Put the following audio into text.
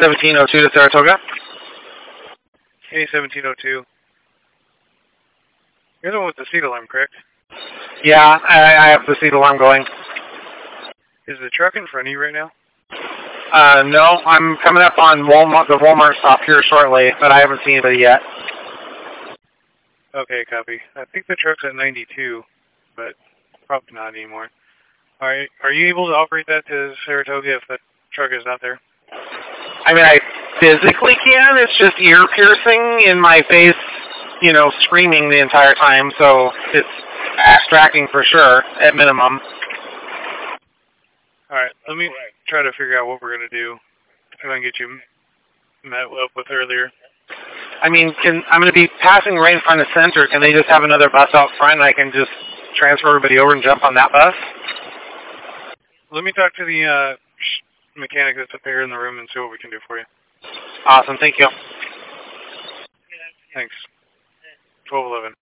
K1702 to Saratoga. K1702. You're the one with the seat alarm, correct? Yeah, I have the seat alarm going. Is the truck in front of you right now? No, I'm coming up on Walmart, the Walmart stop here shortly, but I haven't seen anybody yet. Okay, copy. I think the truck's at 92, but probably not anymore. Alright, are you able to operate that to Saratoga if the truck is not there? I mean, I physically can. It's just ear piercing in my face, you know, screaming the entire time, so it's distracting for sure, at minimum. Alright, let me try to figure out what we're going to do. If I can get you met up with earlier. I mean, I'm going to be passing right in front of Center. Can they just have another bus out front and I can just transfer everybody over and jump on that bus? Let me talk to the mechanic that's up here in the room and see what we can do for you. Awesome, thank you. Thanks. 1211.